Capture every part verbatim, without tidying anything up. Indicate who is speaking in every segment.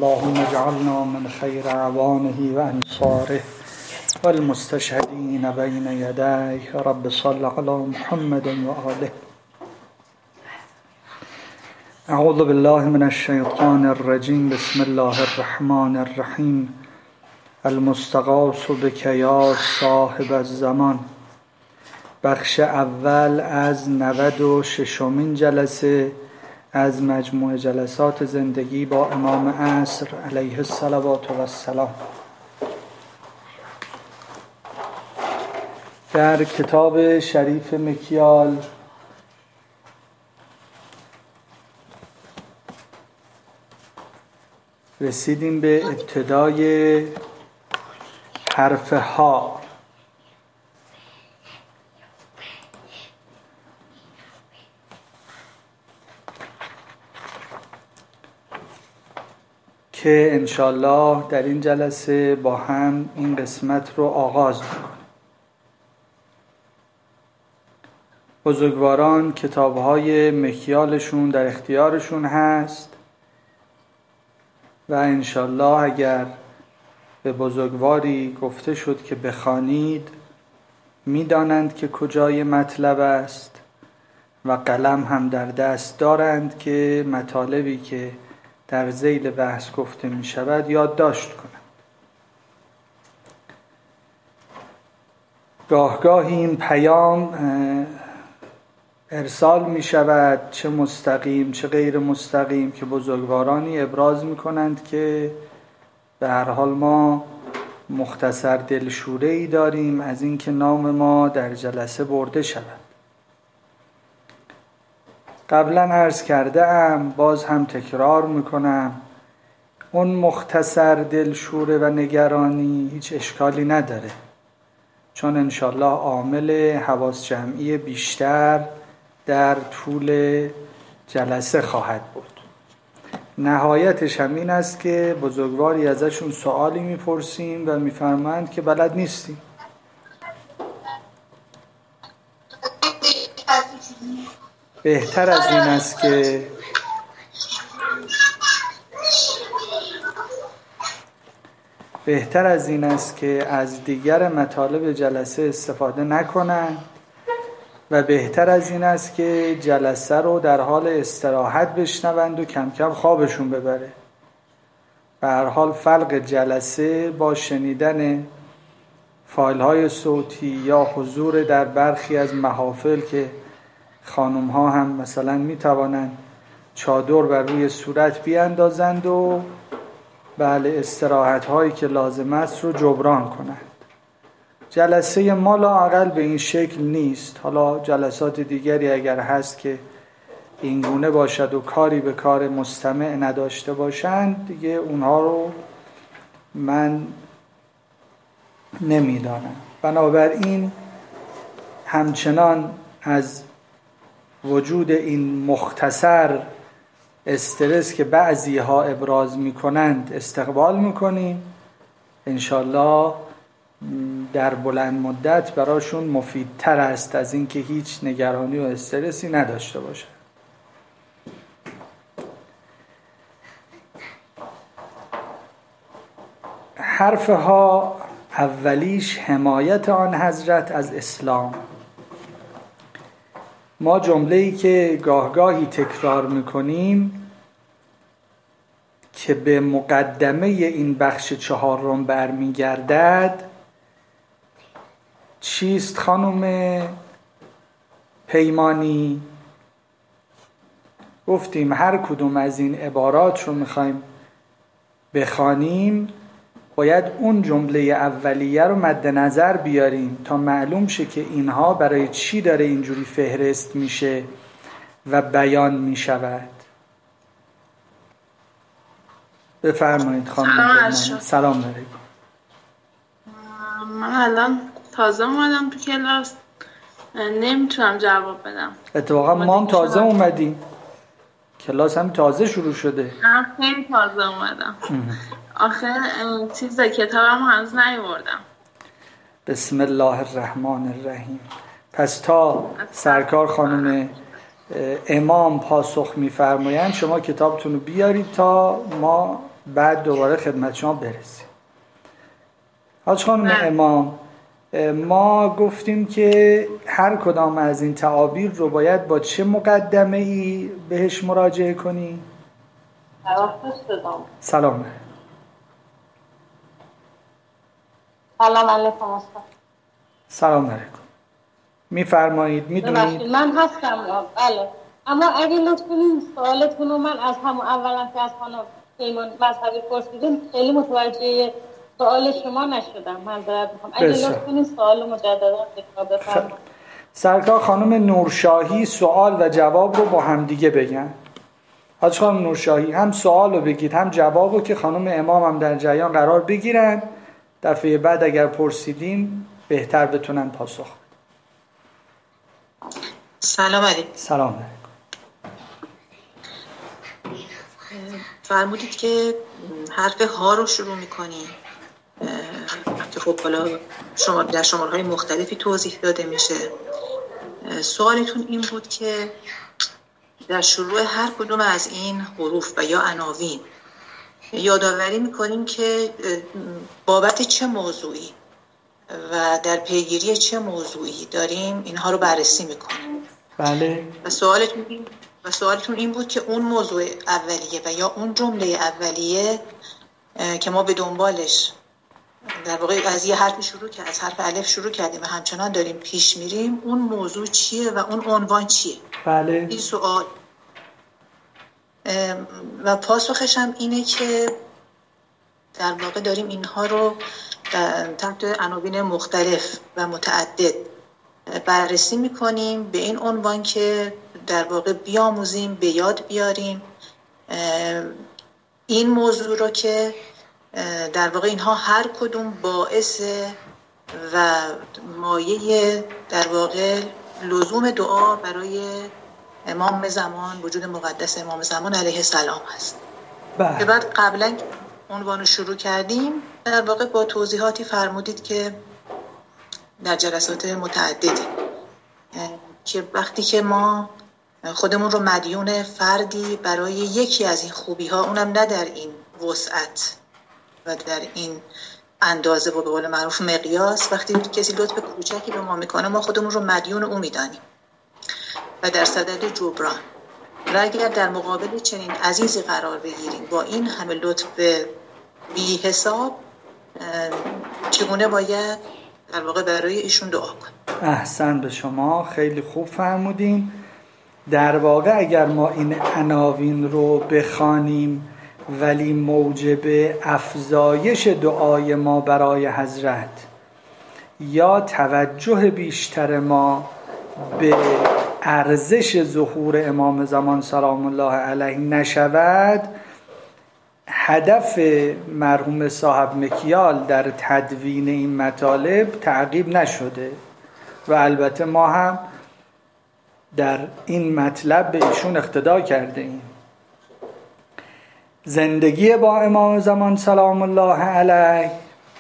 Speaker 1: اللهم اجعلنا من خير اعوانه وانصاره والمستشهدين بين يديه. رب صل على محمد وآله. اعوذ بالله من الشیطان الرجیم. بسم الله الرحمن الرحیم. المستغاث بک یا صاحب الزمان. بخش اول از نود و ششمین جلسه از مجموع جلسات زندگی با امام عصر علیه الصلوات و السلام. در کتاب شریف مکیال رسیدیم به ابتدای حرف ها. که انشالله در این جلسه با هم این قسمت رو آغاز میکنیم. بزرگواران کتاب‌های مکیالشون در اختیارشون هست و انشالله اگر به بزرگواری گفته شد که بخوانید میدانند که کجای مطلب است و قلم هم در دست دارند که مطالبی که در ذیل بحث گفته می شود یادداشت کنند. گاه-گاهی این پیام ارسال می شود، چه مستقیم چه غیر مستقیم، که بزرگوارانی ابراز می کنند که به هر حال ما مختصر دلشوره‌ای داریم از اینکه نام ما در جلسه برده شود. قبلا عرض کرده ام، باز هم تکرار میکنم، اون مختصر دلشوره و نگرانی هیچ اشکالی نداره، چون انشالله عامل حواس جمعی بیشتر در طول جلسه خواهد بود. نهایتش هم این است که بزرگواری ازشون سوالی میپرسیم و میفرمایند که بلد نیستیم. بهتر از این است که بهتر از این است که از دیگر مطالب جلسه استفاده نکنند و بهتر از این است که جلسه رو در حال استراحت بشنوند و کم کم خوابشون ببره. به هر حال فرق جلسه با شنیدن فایل های صوتی یا حضور در برخی از محافل که خانم ها هم مثلا می توانند چادر بر روی صورت بیاندازند و بله استراحت هایی که لازم است رو جبران کنند. جلسه ما لااقل به این شکل نیست. حالا جلسات دیگری اگر هست که این گونه باشد و کاری به کار مستمع نداشته باشند، دیگه اونها رو من نمیدانم. بنابراین همچنان از وجود این مختصر استرس که بعضی ها ابراز می کنند استقبال می کنیم. انشالله در بلند مدت براشون مفیدتر است از اینکه هیچ نگرانی و استرسی نداشته باشه. حرفها اولیش حمایت آن حضرت از اسلام. ما جمله‌ای که گاه-گاهی تکرار می‌کنیم که به مقدمه این بخش چهارم برمیگردد چیست خانم پیمانی؟ گفتیم هر کدوم از این عبارات رو می‌خوایم بخوانیم باید اون جمله اولیه رو مد نظر بیاریم تا معلوم شه که اینها برای چی داره اینجوری فهرست میشه و بیان میشود. بفرمایید خانم.
Speaker 2: سلام,
Speaker 1: سلام علیکم.
Speaker 2: من الان تازه اومدم تو کلاس، نمیتونم جواب بدم.
Speaker 1: اتفاقا ما هم تازه اومدیم، کلاس هم تازه شروع شده.
Speaker 2: من خیلی تازه اومدم. آخه چیز کتابم هنوز نیاوردم.
Speaker 1: بسم الله الرحمن الرحیم. پس تا سرکار خانم امام پاسخ می‌فرمایند شما کتابتون رو بیارید تا ما بعد دوباره خدمت شما برسیم. حاج خانم امام، ما گفتیم که هر کدام از این تعابیر رو باید با چه مقدمه ای بهش مراجعه کنی؟ سلام.
Speaker 3: سلام علیکم استاد.
Speaker 1: سلام علیکم. میفرمایید. میدونید
Speaker 3: من هستم. بله، اما اگه لطف کنید سوالتون رو من از همون اولا که از خانم پیمان مذهبی پرسیدیم خیلی متوجه سوال شما نشدم. من معذرت میخوام. اگه لطف کنید سوال مجددا تکرار بفرمایید.
Speaker 1: سرکار خانم نورشاهی سوال و جواب رو با هم دیگه بگن. حاج خانم نورشاهی هم سوال رو بگید هم جواب رو که خانم امام هم در جریان قرار بگیرن. دفعه بعد اگر پرسیدیم بهتر بتونن پاسخ.
Speaker 4: سلام علیکم.
Speaker 1: سلام علیکم.
Speaker 4: فرمودید که حرف ها رو شروع میکنی که خب حالا شما در شمارهای مختلفی توضیح داده میشه. سوالتون این بود که در شروع هر کدوم از این حروف و یا عناوین یادآوری میکنیم که بابت چه موضوعی و در پیگیری چه موضوعی داریم اینها رو بررسی میکنیم.
Speaker 1: بله.
Speaker 4: و سوالتون این و سوالتون این بود که اون موضوع اولیه و یا اون جمله اولیه که ما به دنبالش در واقع از یه حرفی شروع که از حرف الف شروع کردیم و همچنان داریم پیش میریم، اون موضوع چیه و اون عنوان چیه؟
Speaker 1: بله.
Speaker 4: این سوال و پاسخش هم اینه که در واقع داریم اینها رو تحت عناوین مختلف و متعدد بررسی میکنیم به این عنوان که در واقع بیاموزیم، به یاد بیاریم این موضوع رو که در واقع اینها هر کدوم باعث و مایه در واقع لزوم دعا برای امام زمان، وجود مقدس امام زمان علیه السلام هست.
Speaker 1: بله.
Speaker 4: که بعد قبلا عنوان شروع کردیم در واقع با توضیحاتی فرمودید که در جلسات متعددی که وقتی که ما خودمون رو مدیون فردی برای یکی از این خوبی ها، اونم نه در این وسعت و در این اندازه و به قول معروف مقیاس، وقتی کسی لطف کوچکی به ما میکنه ما خودمون رو مدیون اون میدانیم و در صدد جبران. و اگر در مقابل چنین عزیزی قرار بگیریم با این همه لطف بی حساب، چگونه باید در واقع برای ایشون دعا کنیم؟
Speaker 1: احسن به شما، خیلی خوب فرمودین. در واقع اگر ما این عناوین رو بخوانیم ولی موجب افزایش دعای ما برای حضرت یا توجه بیشتر ما به ارزش ظهور امام زمان سلام الله علیه نشود، هدف مرحوم صاحب مکیال در تدوین این مطالب تعقیب نشده و البته ما هم در این مطلب به ایشون اقتدا کرده ایم. زندگی با امام زمان سلام الله علیه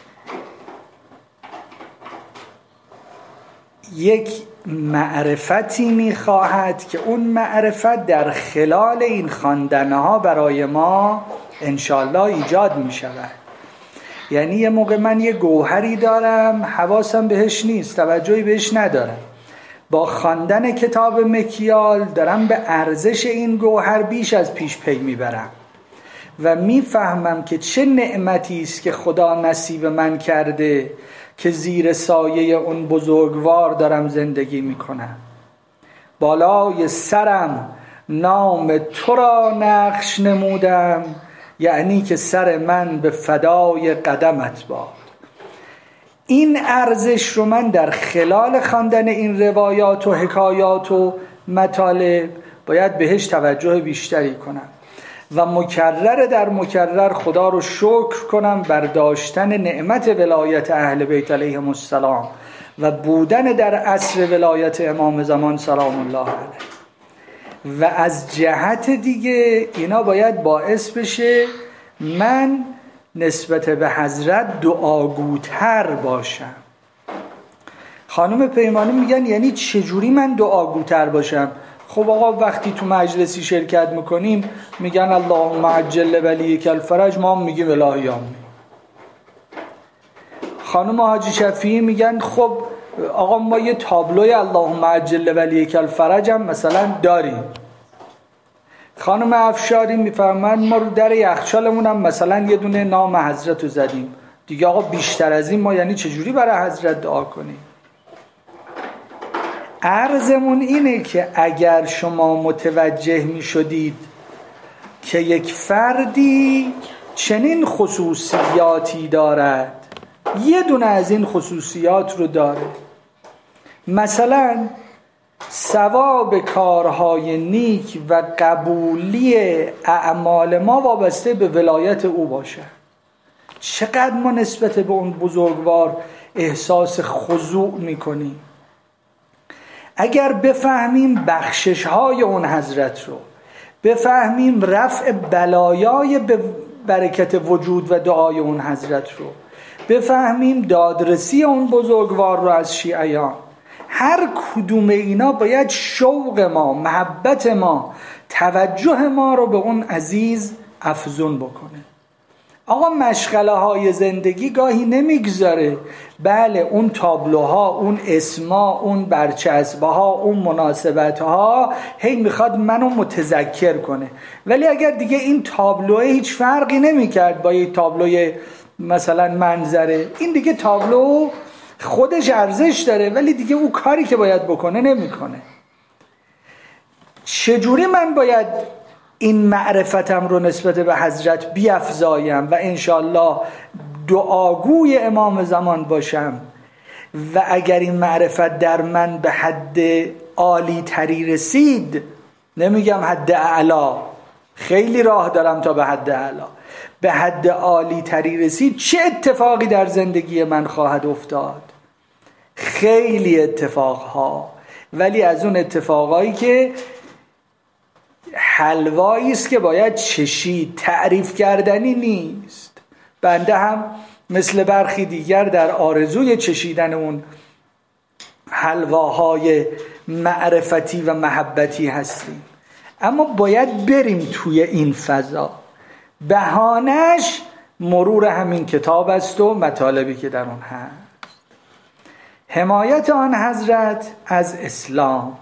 Speaker 1: یک معرفتی میخواهد که اون معرفت در خلال این خواندنها برای ما انشالله ایجاد میشود. یعنی یه موقع من یه گوهری دارم حواسم بهش نیست، توجهی بهش ندارم، با خواندن کتاب مکیال دارم به ارزش این گوهر بیش از پیش پی میبرم و میفهمم که چه نعمتی است که خدا نصیب من کرده که زیر سایه اون بزرگوار دارم زندگی میکنم. بالای سرم نام تو را نقش نمودم، یعنی که سر من به فدای قدمت باد. این ارزش رو من در خلال خواندن این روایات و حکایات و مطالب باید بهش توجه بیشتری کنم و مکرر در مکرر خدا رو شکر کنم بر داشتن نعمت ولایت اهل بیت علیهم السلام و بودن در عصر ولایت امام زمان سلام الله علیه. و از جهت دیگه اینا باید باعث بشه من نسبت به حضرت دعاگوتر باشم. خانم پیمانی میگن یعنی چجوری من دعاگوتر باشم؟ خب آقا وقتی تو مجلسی شرکت میکنیم میگن اللهم عجل ولیک الفرج، ما هم میگیم الهی آمین. خانم حاجی شفیعی میگن خب آقا ما یه تابلوی اللهم عجل ولیک الفرج هم مثلا داریم. خانم افشاری میفرمند ما رو در یخچالمون هم مثلا یه دونه نام حضرت رو زدیم دیگه. آقا بیشتر از این ما یعنی چجوری برای حضرت دعا کنیم؟ عرضمون اینه که اگر شما متوجه می شدید که یک فردی چنین خصوصیاتی دارد، یه دونه از این خصوصیات رو داره، مثلا ثواب کارهای نیک و قبولی اعمال ما وابسته به ولایت او باشه، چقدر ما نسبت به اون بزرگوار احساس خضوع میکنیم. اگر بفهمیم بخشش های اون حضرت رو، بفهمیم رفع بلایای به برکت وجود و دعای اون حضرت رو، بفهمیم دادرسی اون بزرگوار رو از شیعیان، هر کدوم اینا باید شوق ما، محبت ما، توجه ما رو به اون عزیز افزون بکنه. آقا مشغله های زندگی گاهی نمیگذاره، بله اون تابلوها، اون اسما، اون برچسبه ها، اون مناسبت ها هی میخواد منو متذکر کنه، ولی اگر دیگه این تابلوه هیچ فرقی نمیکرد با یک تابلوی مثلا منظره، این دیگه تابلو خودش ارزش داره ولی دیگه او کاری که باید بکنه نمیکنه. چجوری من باید این معرفتم رو نسبت به حضرت بیفزایم و انشالله دعاگوی امام زمان باشم و اگر این معرفت در من به حد عالی تری رسید، نمیگم حد اعلا، خیلی راه دارم تا به حد اعلا، به حد عالی تری رسید، چه اتفاقی در زندگی من خواهد افتاد؟ خیلی اتفاقها، ولی از اون اتفاقایی که حلوایی است که باید چشید، تعریف کردنی نیست. بنده هم مثل برخی دیگر در آرزوی چشیدن اون حلواهای معرفتی و محبتی هستیم، اما باید بریم توی این فضا. بهانش مرور همین کتاب است و مطالبی که در اون هست. حمایت آن حضرت از اسلام.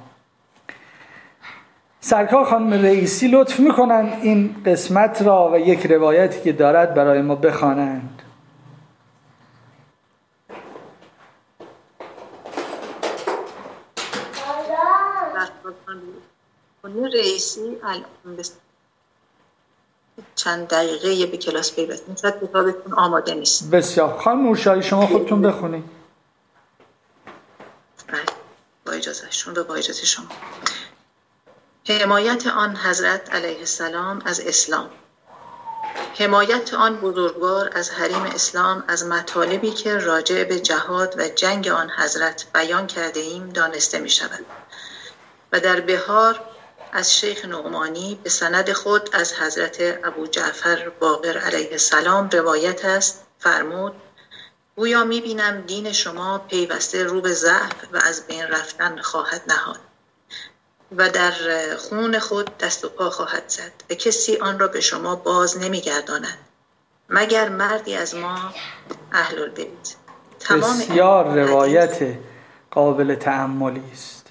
Speaker 1: سرکار خانم رئیسی لطف میکنن این قسمت را و یک روایتی که دارد برای ما بخوانند.
Speaker 4: خانم رئیسی الان چند دقیقه به کلاس پیوستیم، شاید کتابتون آماده نیست.
Speaker 1: بسیار. خانم نورشاهی شما خودتون بخونید.
Speaker 4: بله با اجازه شما و با اجازه شما. حمایت آن حضرت علیه السلام از اسلام. حمایت آن بزرگوار از حریم اسلام از مطالبی که راجع به جهاد و جنگ آن حضرت بیان کرده ایم دانسته می شود و در بهار از شیخ نعمانی به سند خود از حضرت ابو جعفر باقر علیه السلام روایت است، فرمود گویا می بینم دین شما پیوسته رو به ضعف و از بین رفتن خواهد نهاد و در خون خود دست و پا خواهد زد و کسی آن را به شما باز نمی گرداند مگر مردی از ما اهل البیت.
Speaker 1: بسیار روایت قابل تأملی است.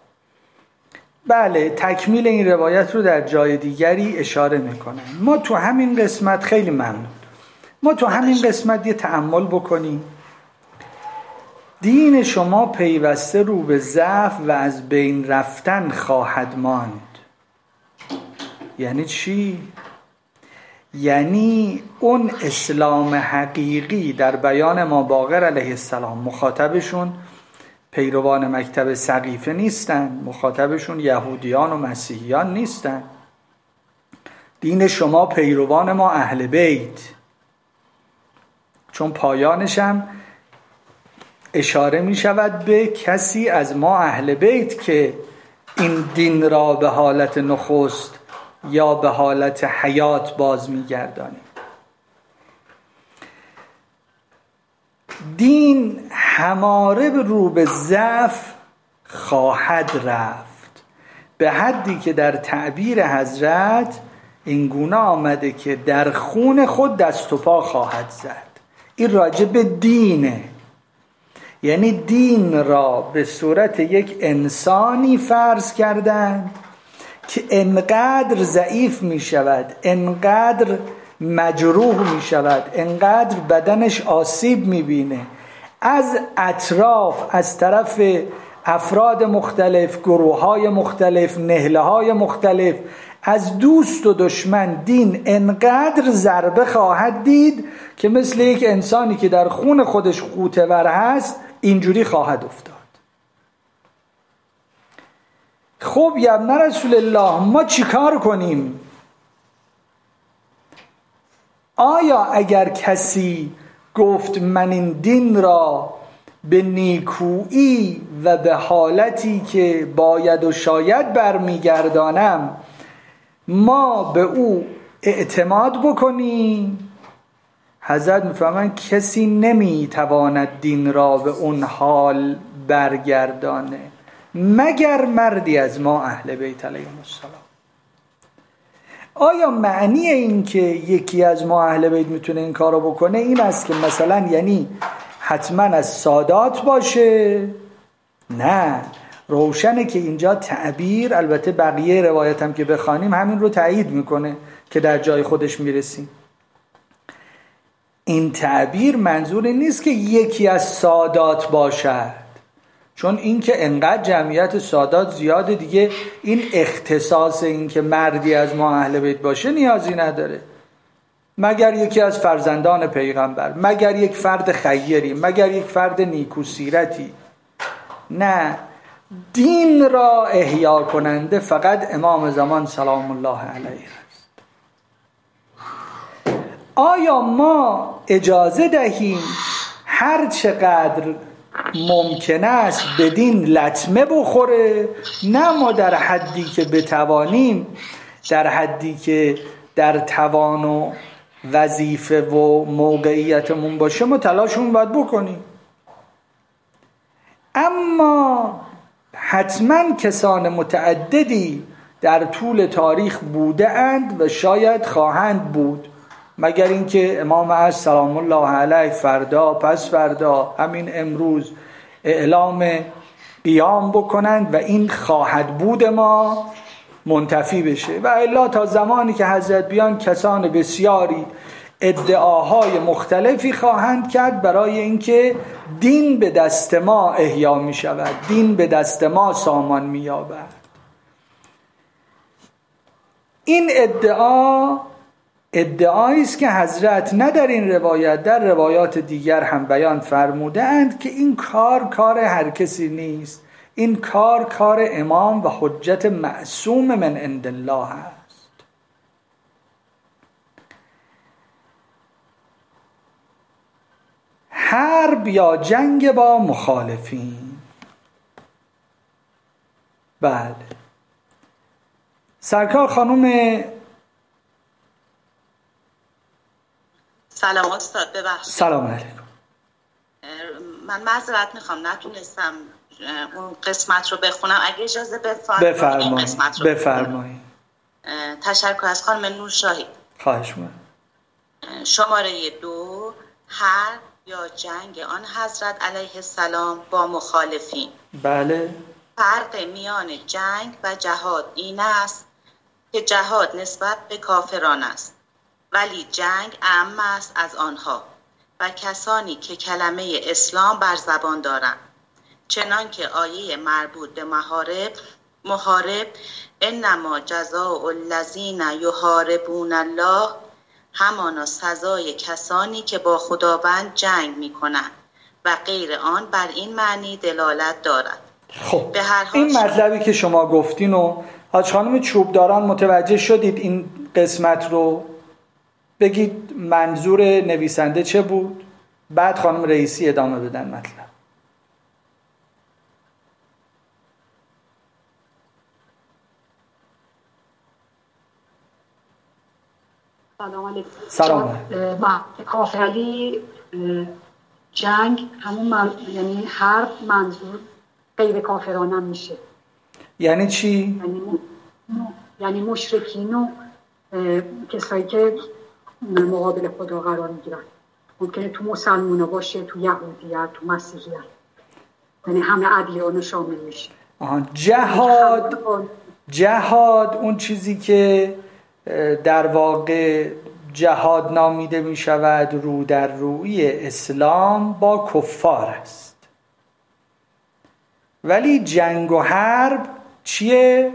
Speaker 1: بله تکمیل این روایت رو در جای دیگری اشاره میکنن. ما تو همین قسمت خیلی ممنون ما تو همین قسمت یه تأمل بکنیم. دین شما پیوسته رو به ضعف و از بین رفتن خواهد ماند. یعنی چی؟ یعنی اون اسلام حقیقی در بیان ما باقر علیه السلام، مخاطبشون پیروان مکتب سقیفه نیستن، مخاطبشون یهودیان و مسیحیان نیستن. دین شما پیروان ما اهل بیت، چون پایانش هم اشاره می شود به کسی از ما اهل بیت که این دین را به حالت نخست یا به حالت حیات باز می گردانیم. دین هماره رو به ضعف خواهد رفت به حدی که در تعبیر حضرت این گونه آمده که در خون خود دست و پا خواهد زد. این راجع به دینه، یعنی دین را به صورت یک انسانی فرض کردن که انقدر ضعیف می شود، انقدر مجروح می شود، انقدر بدنش آسیب می بینه از اطراف، از طرف افراد مختلف، گروه های مختلف، نهله های مختلف، از دوست و دشمن، دین انقدر ضربه خواهد دید که مثل یک انسانی که در خون خودش غوطه ور هست اینجوری خواهد افتاد. خب یا ابن رسول الله، ما چی کار کنیم؟ آیا اگر کسی گفت من این دین را به نیکویی و به حالتی که باید و شاید برمیگردانم، ما به او اعتماد بکنیم؟ حضرت میفرمایند کسی نمیتواند دین را به اون حال برگردانه مگر مردی از ما اهل بیت علیهم السلام. آیا معنی این که یکی از ما اهل بیت میتونه این کارو بکنه این است که مثلا یعنی حتما از سادات باشه؟ نه، روشنه که اینجا تعبیر، البته بقیه روایت هم که بخوانیم همین رو تایید میکنه که در جای خودش میرسیم. این تعبیر منظور نیست که یکی از سادات باشد، چون این که انقدر جمعیت سادات زیاده دیگه این اختصاص این که مردی از ما اهل بیت باشه نیازی نداره، مگر یکی از فرزندان پیغمبر، مگر یک فرد خیری، مگر یک فرد نیکوسیرتی. نه، دین را احیا کننده فقط امام زمان سلام الله علیه است. آیا ما اجازه دهیم هر چقدر ممکن است به دین لطمه بخوره؟ نه، ما در حدی که بتوانیم، در حدی که در توان و وظیفه و موقعیتمون باشه ما تلاشمون باید بکنیم. اما حتما کسان متعددی در طول تاریخ بوده اند و شاید خواهند بود، مگر اینکه امام عصر سلام الله علیه فردا، پس فردا، همین امروز اعلام قیام بکنند و این خواهد بود ما منتفی بشه. و الا تا زمانی که حضرت بیان کسان بسیاری ادعاهای مختلفی خواهند کرد برای اینکه دین به دست ما احیا می شود، دین به دست ما سامان می یابد. این ادعا ادعایی است که حضرت نه در این روایت، در روایات دیگر هم بیان فرموده اند که این کار کار هر کسی نیست، این کار کار امام و حجت معصوم من عند الله است. حرب یا جنگ با مخالفین. بله، سرکار خانم.
Speaker 4: سلام استاد، ببخشید.
Speaker 1: سلام علیکم.
Speaker 4: من معذرت میخوام نتونستم اون قسمت رو بخونم، اگه اجازه
Speaker 1: بفرمایید. بفرمایید.
Speaker 4: تشکر از خانم نورشاهی.
Speaker 1: خواهش می‌کنم.
Speaker 4: شماره دو، حرب یا جنگ آن حضرت علیه السلام با مخالفین.
Speaker 1: بله.
Speaker 4: فرق میان جنگ و جهاد این است که جهاد نسبت به کافران است، ولی جنگ اعم است از آنها و کسانی که کلمه اسلام بر زبان دارند، چنان که آیه مربوط به محارب محارب انما جزاء الذین یحاربون الله، همانا سزای کسانی که با خداوند جنگ میکنند و غیر آن بر این معنی دلالت دارد.
Speaker 1: خب به هر حال این مطلبی که شما گفتین و حاج خانم چوبداران متوجه شدید این قسمت رو؟ بگید منظور نویسنده چه بود، بعد خانم رئیسی ادامه بدن مطلب.
Speaker 5: سلام علیکم.
Speaker 1: سلام
Speaker 5: علیکم. کافری جنگ همون من... یعنی حرب منظور غیر کافران هم میشه.
Speaker 1: یعنی چی؟
Speaker 5: یعنی, یعنی مشرکین و کسایی که مقابل خدا قرار میگیرن. ممکنه تو مسلمونا باشه، تو یهودیت، تو مسیحیت، یعنی همه ادیان شامل میشه.
Speaker 1: جهاد جهاد اون چیزی که در واقع جهاد نامیده می شود رو در روی اسلام با کفار است. ولی جنگ و حرب چیه؟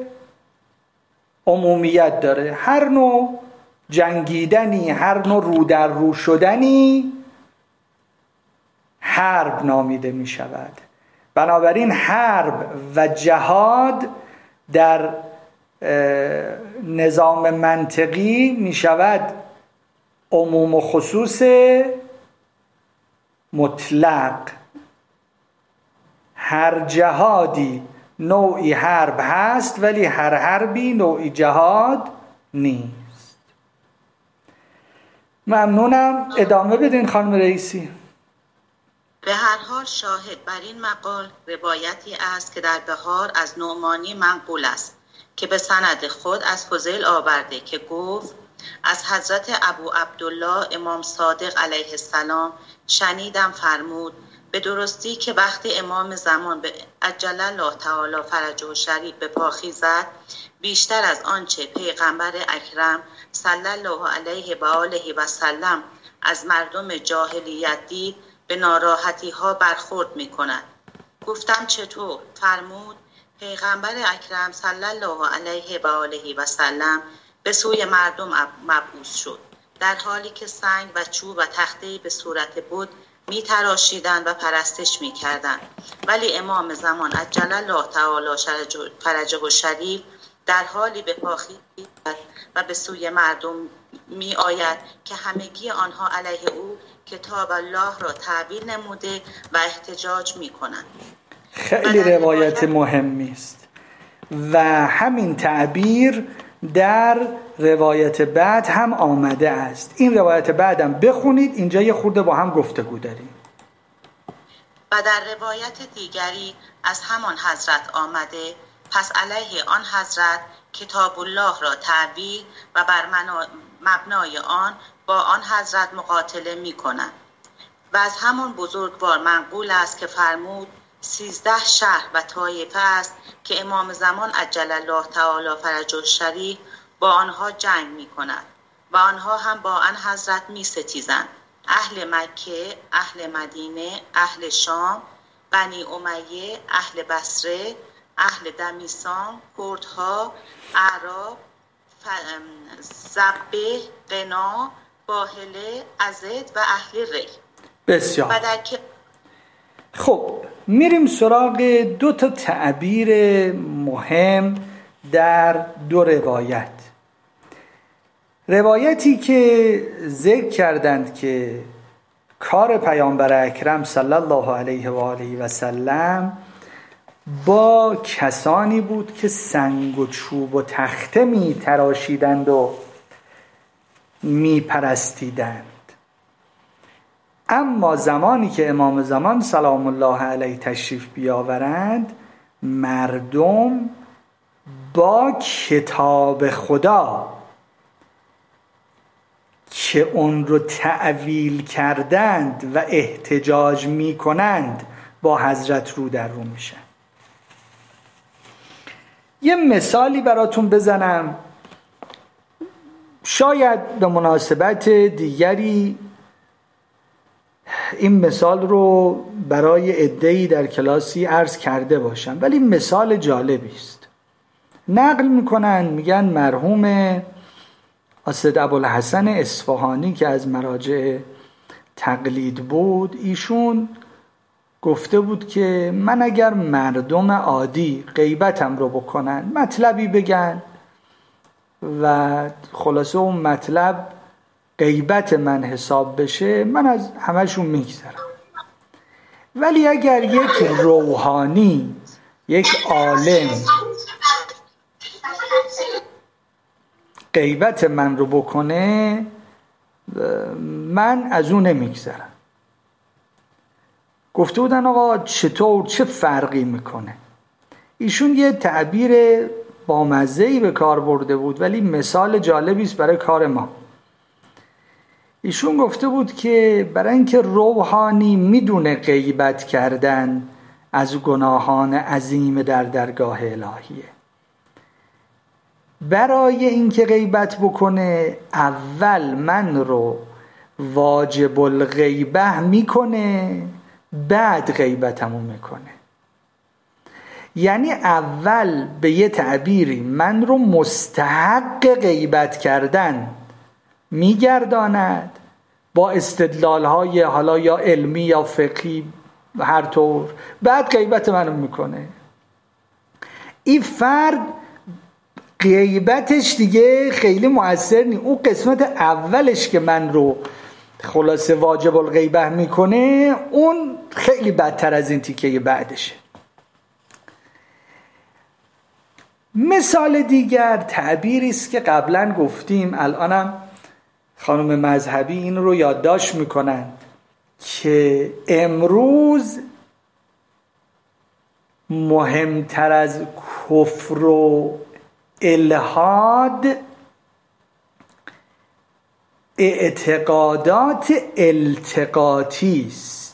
Speaker 1: عمومیت داره. هر نوع جنگیدنی، هر نوع رو در رو شدنی حرب نامیده می شود. بنابراین حرب و جهاد در نظام منطقی می شود عموم و خصوص مطلق. هر جهادی نوعی حرب هست، ولی هر حربی نوعی جهاد نیست. ممنونم. ادامه بدین خانم رئیسی.
Speaker 4: به هر حال شاهد بر این مقال روایتی است که در بهار از نعمانی منقول است که به سند خود از فضیل آورده که گفت از حضرت ابو عبدالله امام صادق علیه السلام شنیدم فرمود به درستی که وقتی امام زمان به عجل الله تعالی فرجه شریف به پا خیزد بیشتر از آنچه پیغمبر اکرم صلی الله علیه و آله و سلم از مردم جاهلیت دید به ناراحتی ها برخورد می کند. گفتم چطور؟ فرمود پیغمبر اکرم صلی الله علیه و آله و سلم به سوی مردم مبعوث شد در حالی که سنگ و چوب و تخته‌ای به صورت بت می تراشیدند و پرستش می کردند. ولی امام زمان عجل الله تعالی فرجه و شریف در حالی به پا خیزد و به سوی مردم می آید که همگی آنها علیه او کتاب الله را تعبیر نموده و احتجاج می کنند.
Speaker 1: خیلی روایت مهمی است و همین تعبیر در روایت بعد هم آمده است. این روایت بعد هم بخونید، اینجا یه خورده با هم گفتگو داریم.
Speaker 4: و در روایت دیگری از همان حضرت آمده پس علیه آن حضرت کتاب الله را تعبیر و بر مبنای آن با آن حضرت مقاتله می کنند. و از همان بزرگوار منقول است که فرمود سیزده شهر و طایفه است که امام زمان عجل الله تعالی فرجه شریف با آنها جنگ می کند و آنها هم با آن حضرت می ستیزند. اهل مکه، اهل مدینه، اهل شام، بنی امیه، اهل بصره، اهل دمیسان، کردها، اعراب، زبه، قنا، باهله، ازد و اهل ری.
Speaker 1: بسیار
Speaker 4: که...
Speaker 1: خب میریم سراغ دو تا تعبیر مهم در دو روایت. روایتی که ذکر کردند که کار پیامبر اکرم صلی الله علیه و آله و سلم با کسانی بود که سنگ و چوب و تخته می تراشیدند و می پرستیدند. اما زمانی که امام زمان سلام الله علیه تشریف بیاورند مردم با کتاب خدا که اون رو تأویل کردند و احتجاج می کنند با حضرت رو در رو میشن. یه مثالی براتون بزنم، شاید به مناسبت دیگری این مثال رو برای عده‌ای در کلاسی عرض کرده باشم، ولی مثال جالبی است. نقل میکنن میگن مرحوم اسد ابوالحسن اصفهانی که از مراجع تقلید بود، ایشون گفته بود که من اگر مردم عادی غیبتم رو بکنن، مطلبی بگن و خلاصه اون مطلب غیبت من حساب بشه، من از همشون میگذرم. ولی اگر یک روحانی، یک عالم غیبت من رو بکنه، من از اون نمیگذرم. گفته بودن آقا چطور، چه فرقی میکنه؟ ایشون یه تعبیر بامزه‌ای به کار برده بود ولی مثال جالبی است برای کار ما. ایشون گفته بود که برای اینکه روحانی میدونه غیبت کردن از گناهان عظیم در درگاه الهیه، برای اینکه غیبت بکنه اول من رو واجب الغیبه میکنه، بعد غیبتمو میکنه. یعنی اول به یه تعبیری من رو مستحق غیبت کردن میگرداند با استدلال‌های حالا یا علمی یا فقهی هر طور، بعد غیبت منو میکنه. این فرد غیبتش دیگه خیلی مؤثر نیست، اون قسمت اولش که من رو خلاصه واجب الغیبه میکنه اون خیلی بدتر از این تیکه بعدشه. مثال دیگر تعبیری است که قبلا گفتیم، الانم خانم مذهبی این رو یادداشت میکنن که امروز مهمتر از کفر و الحاد اعتقادات التقاطی است.